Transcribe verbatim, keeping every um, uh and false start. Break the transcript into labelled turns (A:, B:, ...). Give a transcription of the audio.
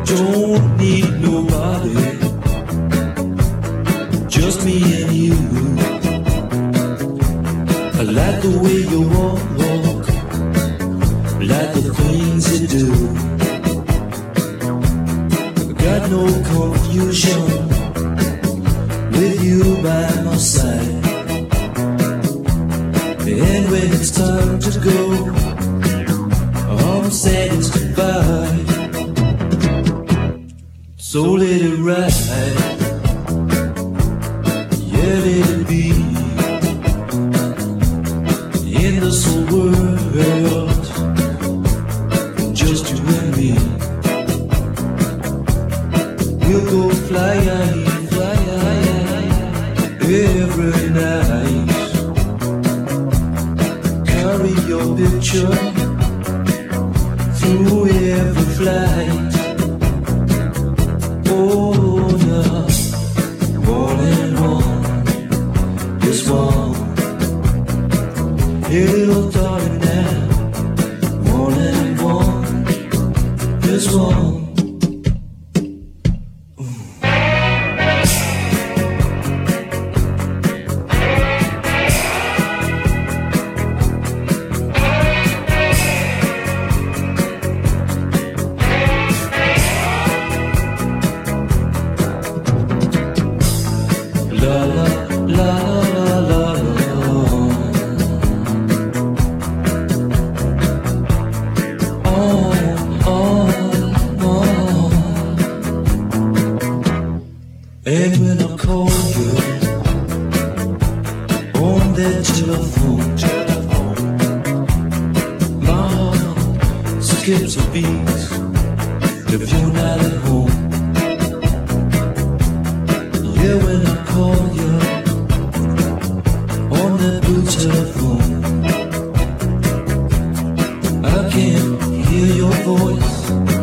A: Don't need nobody, just me and you. I like the way you walk, walk, like the things you do. Got no confusion with you by my side. And when it's time to go, all I'm saying is goodbye. So let it ride, yeah, let it be. In this whole world, just you and me. We'll go fly high, fly high, every night. Carry your picture through every flight. Oh, now, all in one, this one. Hey, little darling now, one and one, this one. La la la la la la. Oh oh oh. And when I call you on that telephone, my heart skips a beat if you're not at home. Yeah, when I call you on that blue telephone, I can't hear your voice.